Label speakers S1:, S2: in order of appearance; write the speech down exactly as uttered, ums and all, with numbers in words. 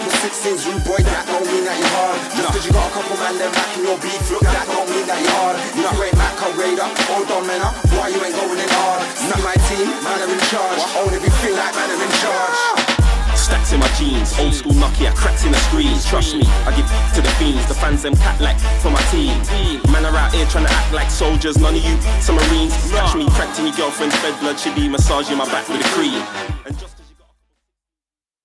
S1: couple sixteens, rude boy, that don't mean that you're hard. Just cause you got a couple man them back in your beef, look, that don't mean that you're hard. You know, you ain't Mac or Raider, or Don Menor, why you ain't going in hard? See my team, man are in charge, own everything like man are in charge.
S2: Stacks in my jeans, old school Nokia, cracks in the screen. Trust me, I give to the fiends. The fans them cat like for my team. Man are out here trying to act like soldiers. None of you, some marines. Catch me cracked in your girlfriend's bed, blood should be massaging my back with a cream.